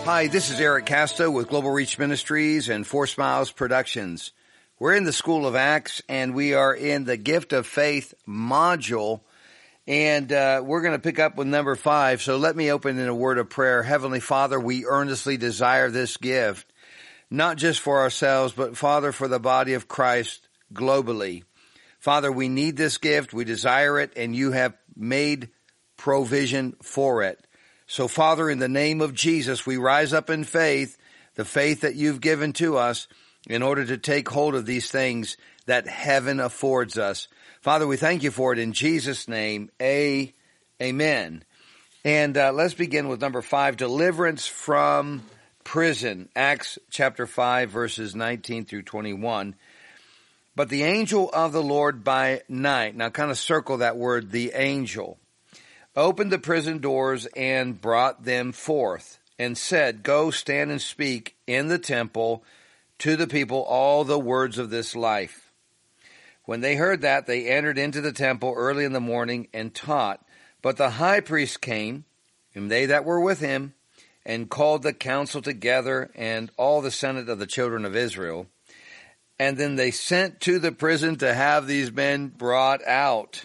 Hi, this is Eric Casto with Global Reach Ministries and Four Smiles Productions. We're in the School of Acts, and we are in the Gift of Faith module, and we're going to pick up with number 5. So let me open in a word of prayer. Heavenly Father, we earnestly desire this gift, not just for ourselves, but, Father, for the body of Christ globally. Father, we need this gift, we desire it, and you have made provision for it. So, Father, in the name of Jesus, we rise up in faith, the faith that you've given to us, in order to take hold of these things that heaven affords us. Father, we thank you for it in Jesus' name. Amen. And let's begin with number 5, deliverance from prison. Acts chapter 5, verses 19 through 21. But the angel of the Lord by night, now kind of circle that word, the angel, opened the prison doors and brought them forth, and said, Go stand and speak in the temple to the people all the words of this life. When they heard that, they entered into the temple early in the morning and taught. But the high priest came, and they that were with him, and called the council together and all the senate of the children of Israel. And then they sent to the prison to have these men brought out.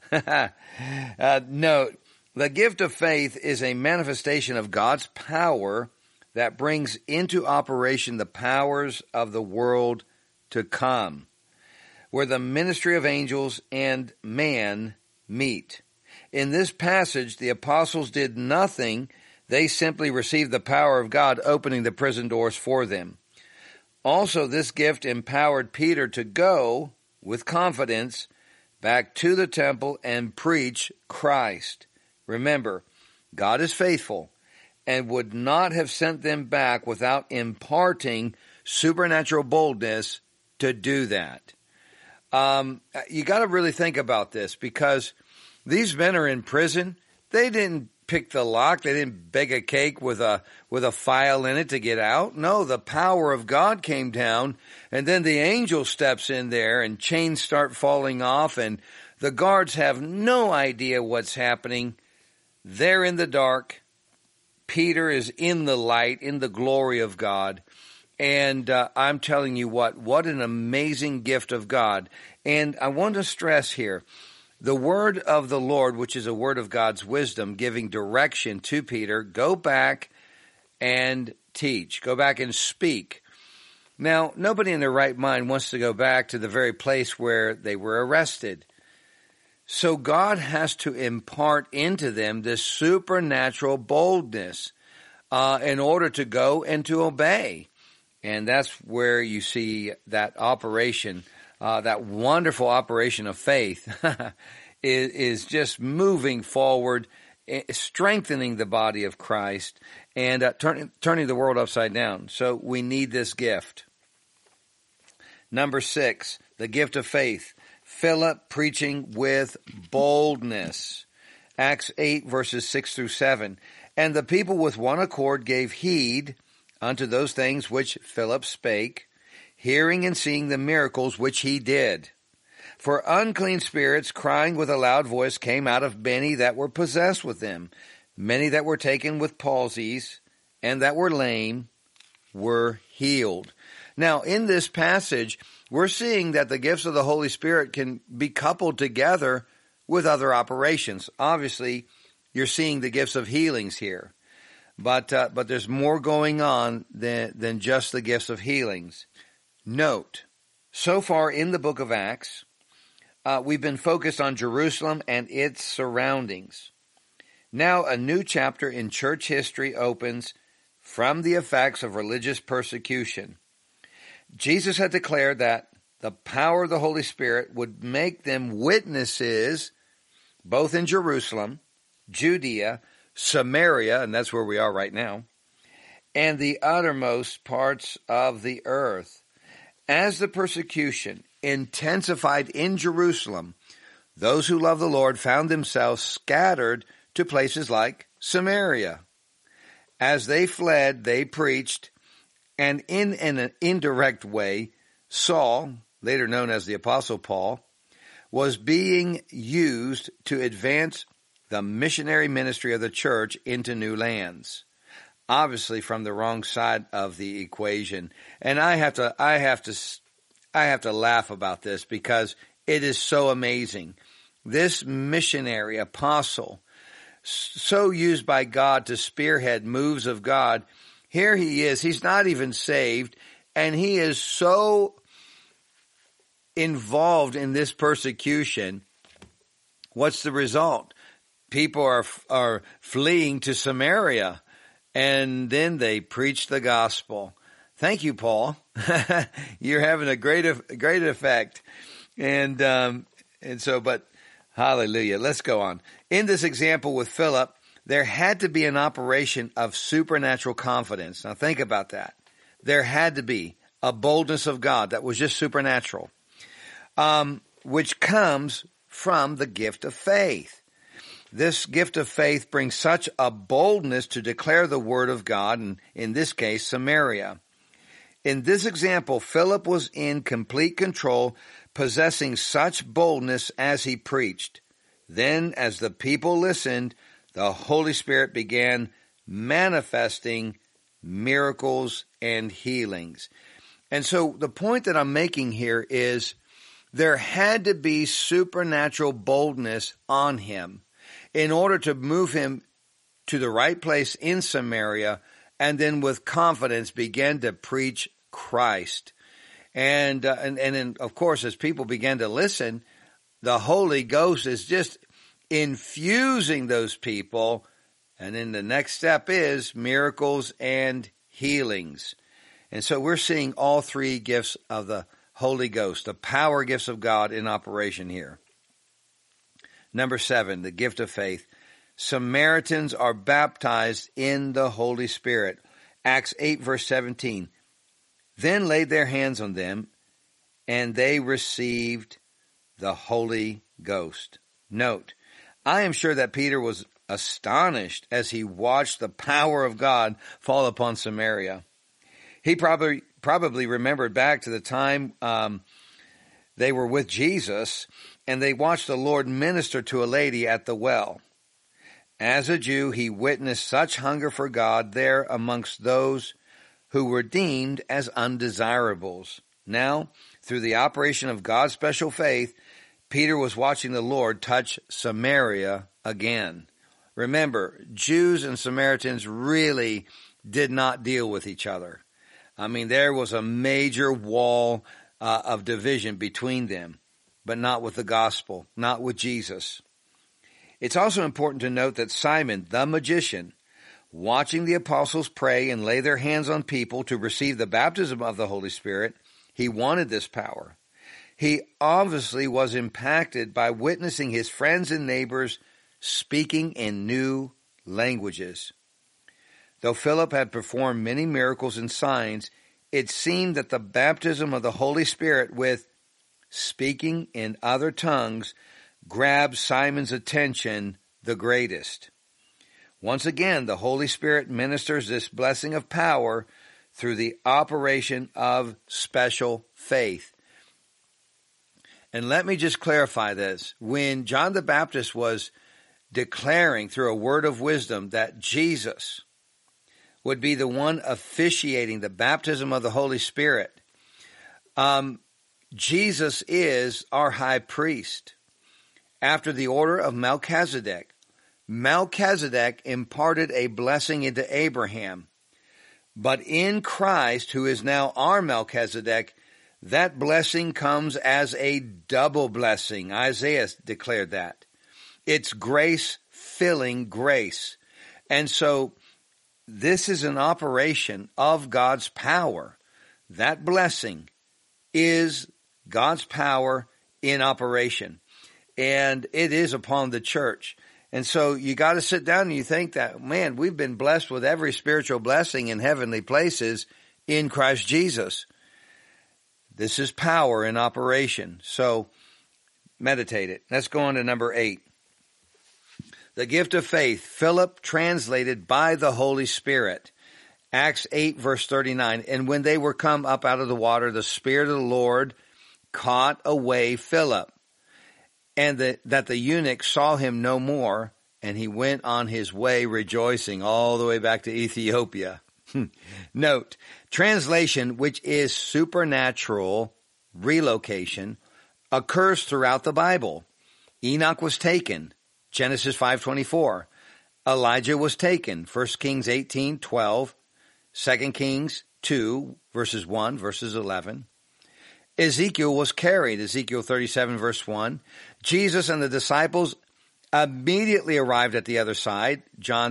Note, the gift of faith is a manifestation of God's power that brings into operation the powers of the world to come, where the ministry of angels and man meet. In this passage, the apostles did nothing. They simply received the power of God opening the prison doors for them. Also, this gift empowered Peter to go with confidence back to the temple and preach Christ. Remember, God is faithful and would not have sent them back without imparting supernatural boldness to do that. You got to really think about this, because these men are in prison. They didn't pick the lock. They didn't bake a cake with a file in it to get out. No, the power of God came down, and then the angel steps in there, and chains start falling off, and the guards have no idea what's happening. They're in the dark. Peter is in the light, in the glory of God. And I'm telling you what an amazing gift of God. And I want to stress here, the word of the Lord, which is a word of God's wisdom, giving direction to Peter, go back and teach. Go back and speak. Now, nobody in their right mind wants to go back to the very place where they were arrested. So God has to impart into them this supernatural boldness in order to go and to obey. And that's where you see that operation, that wonderful operation of faith is just moving forward, strengthening the body of Christ, and turning the world upside down. So we need this gift. Number 6, the gift of faith. Philip preaching with boldness. Acts 8, verses 6 through 7. And the people with one accord gave heed unto those things which Philip spake, hearing and seeing the miracles which he did. For unclean spirits, crying with a loud voice, came out of many that were possessed with them. Many that were taken with palsies, and that were lame, were healed. Now, in this passage, we're seeing that the gifts of the Holy Spirit can be coupled together with other operations. Obviously, you're seeing the gifts of healings here. But there's more going on than just the gifts of healings. Note, so far in the book of Acts, we've been focused on Jerusalem and its surroundings. Now a new chapter in church history opens from the effects of religious persecution. Jesus had declared that the power of the Holy Spirit would make them witnesses both in Jerusalem, Judea, Samaria, and that's where we are right now, and the uttermost parts of the earth. As the persecution intensified in Jerusalem, those who loved the Lord found themselves scattered to places like Samaria. As they fled, they preached, and in an indirect way, Saul, later known as the Apostle Paul, was being used to advance the missionary ministry of the church into new lands. obviously from the wrong side of the equation. And I have to laugh about this because it is so amazing. This missionary apostle, so used by God to spearhead moves of God, here he is. He's not even saved, and he is so involved in this persecution. What's the result? People are fleeing to Samaria, and then they preach the gospel. Thank you, Paul. You're having a great effect. And so, but hallelujah. Let's go on. In this example with Philip, there had to be an operation of supernatural confidence. Now think about that. There had to be a boldness of God that was just supernatural, which comes from the gift of faith. This gift of faith brings such a boldness to declare the word of God, and in this case, Samaria. In this example, Philip was in complete control, possessing such boldness as he preached. Then, as the people listened, the Holy Spirit began manifesting miracles and healings. And so the point that I'm making here is there had to be supernatural boldness on him in order to move him to the right place in Samaria, and then with confidence begin to preach Christ. And then, of course, as people began to listen, the Holy Ghost is just infusing those people. And then the next step is miracles and healings. And so we're seeing all three gifts of the Holy Ghost, the power gifts of God in operation here. Number 7, the gift of faith. Samaritans are baptized in the Holy Spirit. Acts 8, verse 17. Then laid their hands on them, and they received the Holy Ghost. Note, I am sure that Peter was astonished as he watched the power of God fall upon Samaria. He probably remembered back to the time they were with Jesus, and they watched the Lord minister to a lady at the well. As a Jew, he witnessed such hunger for God there amongst those who were deemed as undesirables. Now, through the operation of God's special faith, Peter was watching the Lord touch Samaria again. Remember, Jews and Samaritans really did not deal with each other. I mean, there was a major wall of division between them, but not with the gospel, not with Jesus. It's also important to note that Simon, the magician, watching the apostles pray and lay their hands on people to receive the baptism of the Holy Spirit, he wanted this power. He obviously was impacted by witnessing his friends and neighbors speaking in new languages. Though Philip had performed many miracles and signs, it seemed that the baptism of the Holy Spirit with speaking in other tongues grabbed Simon's attention the greatest. Once again, the Holy Spirit ministers this blessing of power through the operation of special faith. And let me just clarify this. When John the Baptist was declaring through a word of wisdom that Jesus would be the one officiating the baptism of the Holy Spirit, Jesus is our high priest. After the order of Melchizedek, Melchizedek imparted a blessing into Abraham. But in Christ, who is now our Melchizedek, that blessing comes as a double blessing. Isaiah declared that. It's grace-filling grace. And so this is an operation of God's power. That blessing is God's power in operation. And it is upon the church. And so you got to sit down and you think that, man, we've been blessed with every spiritual blessing in heavenly places in Christ Jesus. This is power in operation. So meditate it. Let's go on to number 8. The gift of faith, Philip translated by the Holy Spirit. Acts 8 verse 39. And when they were come up out of the water, the Spirit of the Lord caught away Philip, and that the eunuch saw him no more, and he went on his way rejoicing all the way back to Ethiopia. Note, translation, which is supernatural relocation, occurs throughout the Bible. Enoch was taken, Genesis 5:24. Elijah was taken, 1 Kings 18:12, 2 Kings 2, verses 1, verses 11. Ezekiel was carried, Ezekiel 37, verse 1. Jesus and the disciples immediately arrived at the other side, John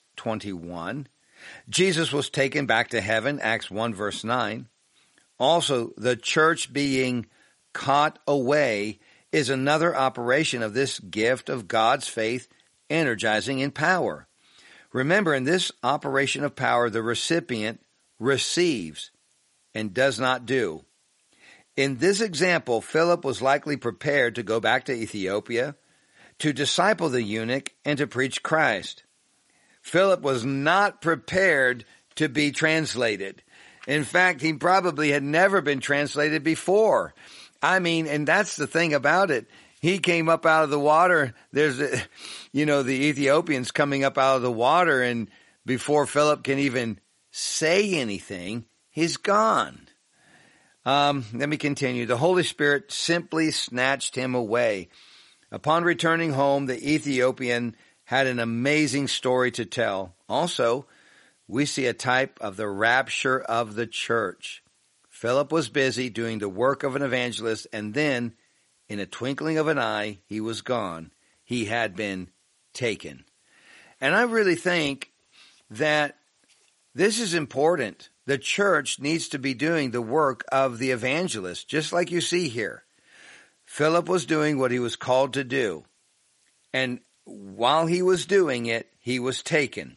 6:21. Jesus was taken back to heaven, Acts 1, verse 9. Also, the church being caught away is another operation of this gift of God's faith energizing in power. Remember, in this operation of power, the recipient receives and does not do. In this example, Philip was likely prepared to go back to Ethiopia, to disciple the eunuch, and to preach Christ. Philip was not prepared to be translated. In fact, he probably had never been translated before. And that's the thing about it. He came up out of the water. There's, the Ethiopians coming up out of the water, and before Philip can even say anything, he's gone. Let me continue. The Holy Spirit simply snatched him away. Upon returning home, the Ethiopian had an amazing story to tell. Also, we see a type of the rapture of the church. Philip was busy doing the work of an evangelist, and then, in a twinkling of an eye, he was gone. He had been taken. And I really think that this is important. The church needs to be doing the work of the evangelist, just like you see here. Philip was doing what he was called to do. And while he was doing it, he was taken.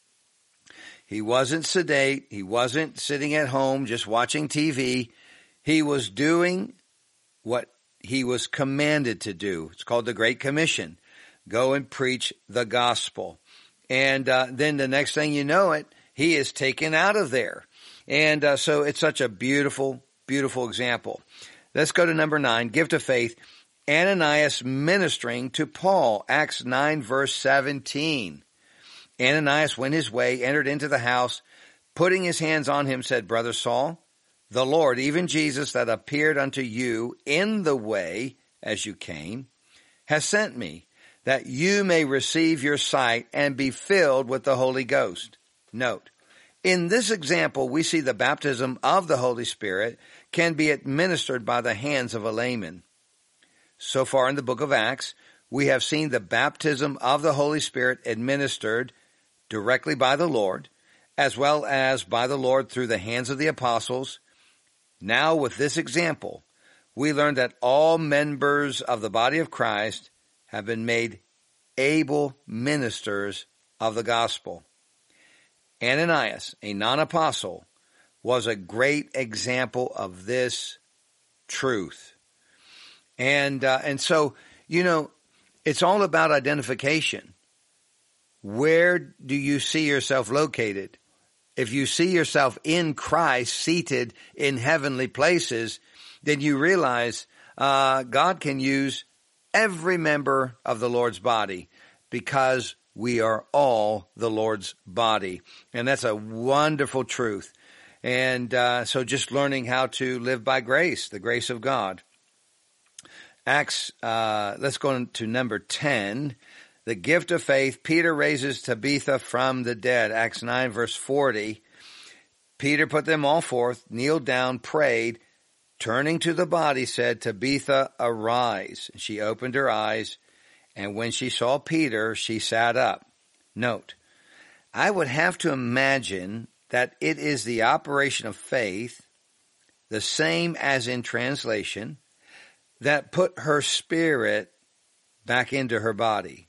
He wasn't sedate. He wasn't sitting at home just watching TV. He was doing what he was commanded to do. It's called the Great Commission. Go and preach the gospel. And then the next thing you know it, he is taken out of there. And so it's such a beautiful, beautiful example. Let's go to number 9, gift of faith. Ananias ministering to Paul, Acts 9, verse 17. Ananias went his way, entered into the house, putting his hands on him, said, Brother Saul, the Lord, even Jesus that appeared unto you in the way as you came, has sent me, that you may receive your sight and be filled with the Holy Ghost. Note, in this example, we see the baptism of the Holy Spirit can be administered by the hands of a layman. So far in the book of Acts, we have seen the baptism of the Holy Spirit administered directly by the Lord, as well as by the Lord through the hands of the apostles. Now, with this example, we learn that all members of the body of Christ have been made able ministers of the gospel. Ananias, a non-apostle, was a great example of this truth. And so, it's all about identification. Where do you see yourself located? If you see yourself in Christ, seated in heavenly places, then you realize God can use every member of the Lord's body because we are all the Lord's body. And that's a wonderful truth. And so just learning how to live by grace, the grace of God. Acts, let's go to number 10. The gift of faith. Peter raises Tabitha from the dead. Acts 9, verse 40. Peter put them all forth, kneeled down, prayed, turning to the body, said, Tabitha, arise. She opened her eyes, and when she saw Peter, she sat up. Note, I would have to imagine that it is the operation of faith, the same as in translation, that put her spirit back into her body.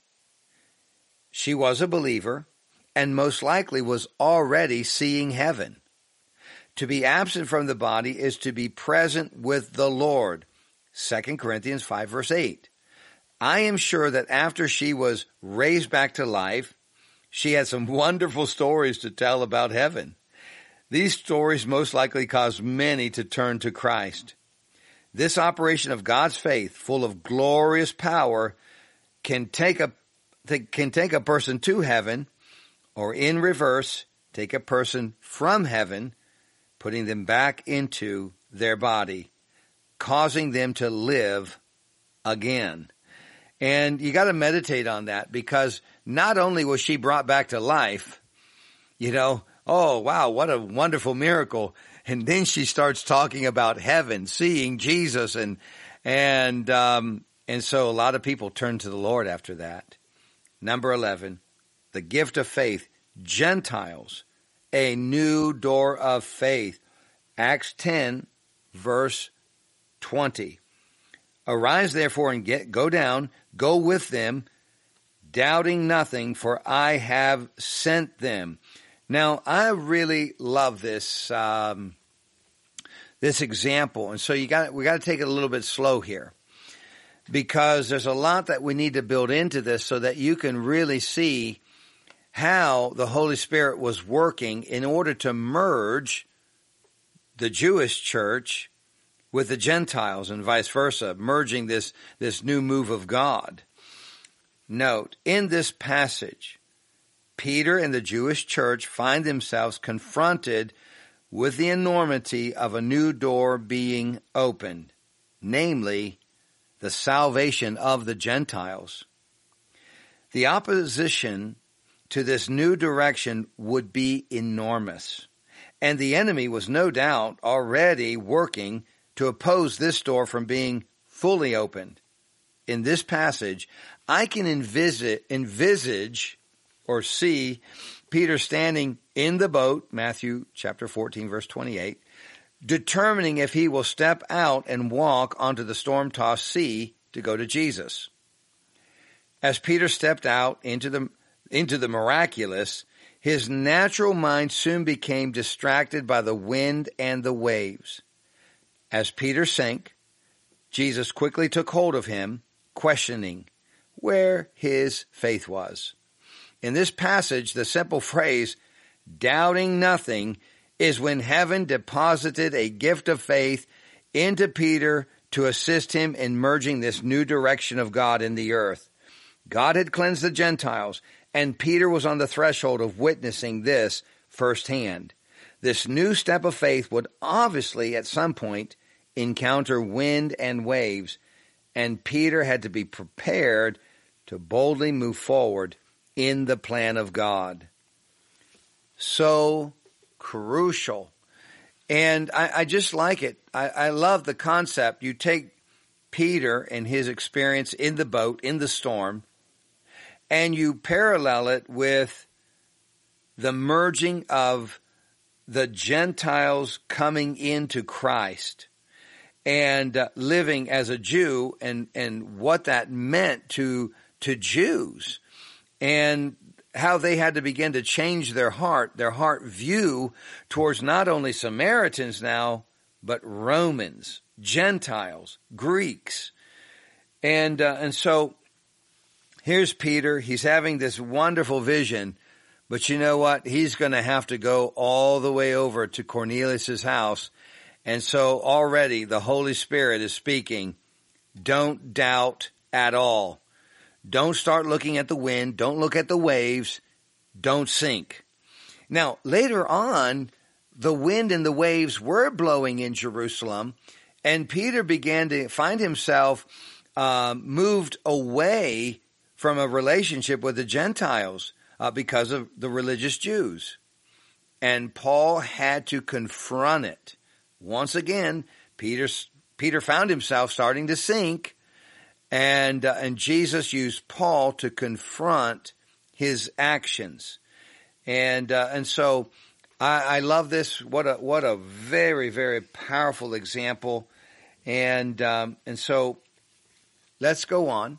She was a believer and most likely was already seeing heaven. To be absent from the body is to be present with the Lord. 2 Corinthians 5, verse 8. I am sure that after she was raised back to life, she had some wonderful stories to tell about heaven. These stories most likely caused many to turn to Christ. This operation of God's faith, full of glorious power, can take can take a person to heaven, or in reverse, take a person from heaven, putting them back into their body, causing them to live again. And you got to meditate on that, because not only was she brought back to life, oh, wow, what a wonderful miracle. And then she starts talking about heaven, seeing Jesus. And so a lot of people turn to the Lord after that. Number 11, the gift of faith, Gentiles, a new door of faith. Acts 10, verse 20. Arise therefore and go down, go with them, doubting nothing, for I have sent them. Now, I really love this this example, and so we got to take it a little bit slow here, because there's a lot that we need to build into this so that you can really see how the Holy Spirit was working in order to merge the Jewish church with the Gentiles and vice versa, merging this new move of God. Note, in this passage, Peter and the Jewish church find themselves confronted with the enormity of a new door being opened, namely the salvation of the Gentiles. The opposition to this new direction would be enormous, and the enemy was no doubt already working to oppose this door from being fully opened. In this passage, I can envisage or see Peter standing in the boat, Matthew chapter 14, verse 28, determining if he will step out and walk onto the storm-tossed sea to go to Jesus. As Peter stepped out into the miraculous, his natural mind soon became distracted by the wind and the waves. As Peter sank, Jesus quickly took hold of him, questioning where his faith was. In this passage, the simple phrase, doubting nothing, is when heaven deposited a gift of faith into Peter to assist him in merging this new direction of God in the earth. God had cleansed the Gentiles, and Peter was on the threshold of witnessing this firsthand. This new step of faith would obviously at some point encounter wind and waves, and Peter had to be prepared to boldly move forward in the plan of God. So crucial. And I just like it. I love the concept. You take Peter and his experience in the boat, in the storm, and you parallel it with the merging of the Gentiles coming into Christ and living as a Jew, and what that meant to Jews, and how they had to begin to change their heart view towards not only Samaritans now, but Romans, Gentiles, Greeks. And so here's Peter. He's having this wonderful vision, but you know what? He's going to have to go all the way over to Cornelius' house. And so already the Holy Spirit is speaking. Don't doubt at all. Don't start looking at the wind. Don't look at the waves. Don't sink. Now, later on, the wind and the waves were blowing in Jerusalem, and Peter began to find himself moved away from a relationship with the Gentiles because of the religious Jews. And Paul had to confront it. Once again, Peter found himself starting to sink, and Jesus used Paul to confront his actions. And so I love this. What a very, very powerful example. And so let's go on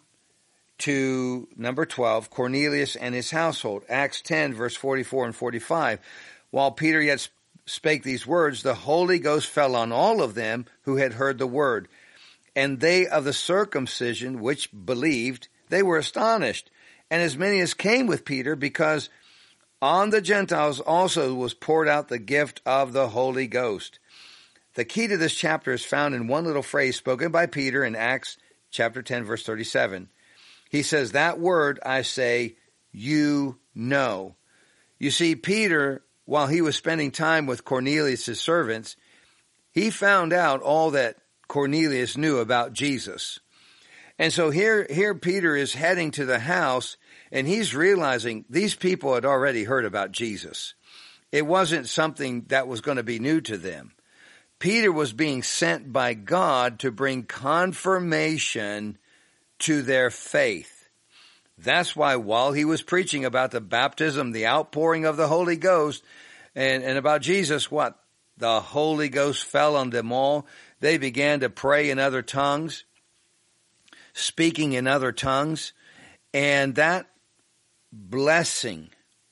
to number 12, Cornelius and his household. Acts 10, verse 44 and 45. While Peter yet spake these words, the Holy Ghost fell on all of them who had heard the word. And they of the circumcision which believed, they were astonished. And as many as came with Peter, because on the Gentiles also was poured out the gift of the Holy Ghost. The key to this chapter is found in one little phrase spoken by Peter in Acts chapter 10, verse 37. He says, that word I say, you know. You see, Peter, while he was spending time with Cornelius' servants, he found out all that Cornelius knew about Jesus. And so here Peter is heading to the house, and he's realizing these people had already heard about Jesus. It wasn't something that was going to be new to them. Peter was being sent by God to bring confirmation to their faith. That's why while he was preaching about the baptism, the outpouring of the Holy Ghost, and about Jesus, what? The Holy Ghost fell on them all. They began to pray in other tongues, speaking in other tongues, and that blessing,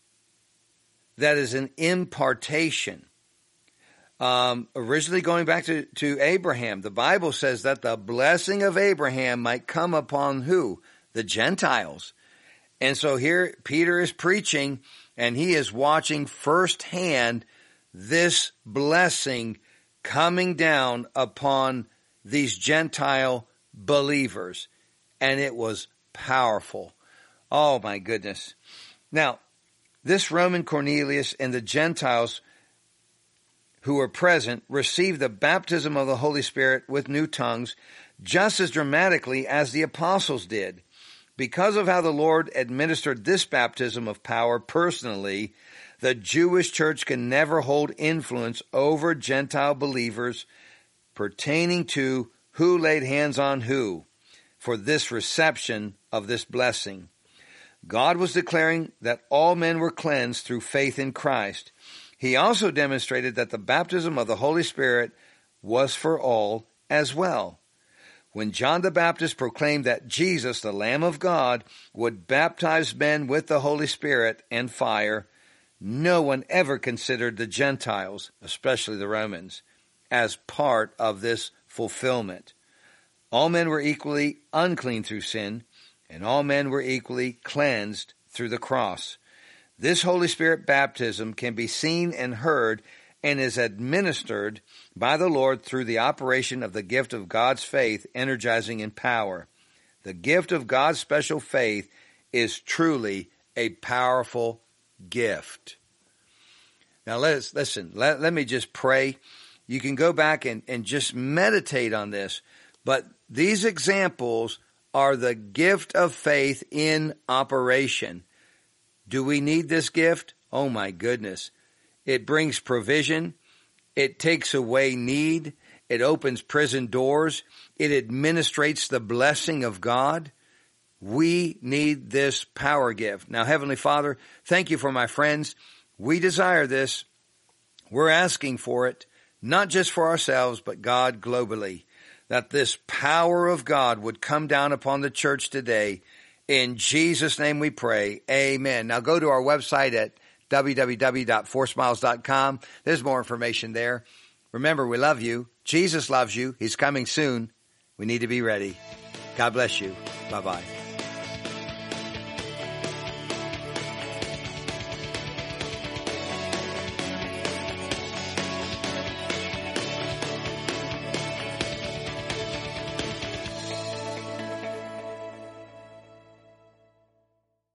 that is an impartation. Originally going back to Abraham, the Bible says that the blessing of Abraham might come upon who? The Gentiles. And so here Peter is preaching, and he is watching firsthand this blessing coming down upon these Gentile believers. And it was powerful. Oh my goodness. Now, this Roman Cornelius and the Gentiles who were present received the baptism of the Holy Spirit with new tongues just as dramatically as the apostles did. Because of how the Lord administered this baptism of power personally, the Jewish church can never hold influence over Gentile believers pertaining to who laid hands on who for this reception of this blessing. God was declaring that all men were cleansed through faith in Christ. He also demonstrated that the baptism of the Holy Spirit was for all as well. When John the Baptist proclaimed that Jesus, the Lamb of God, would baptize men with the Holy Spirit and fire, no one ever considered the Gentiles, especially the Romans, as part of this fulfillment. All men were equally unclean through sin, and all men were equally cleansed through the cross. This Holy Spirit baptism can be seen and heard and is administered by the Lord through the operation of the gift of God's faith, energizing in power. The gift of God's special faith is truly a powerful gift. Now let me just pray. You can go back and just meditate on this, but these examples are the gift of faith in operation. Do we need this gift? Oh my goodness. It brings provision. It takes away need. It opens prison doors. It administrates the blessing of God. We need this power gift. Now, Heavenly Father, thank you for my friends. We desire this. We're asking for it, not just for ourselves, but God globally, that this power of God would come down upon the church today. In Jesus' name we pray. Amen. Now go to our website at www.foursmiles.com. There's more information there. Remember, we love you. Jesus loves you. He's coming soon. We need to be ready. God bless you. Bye-bye.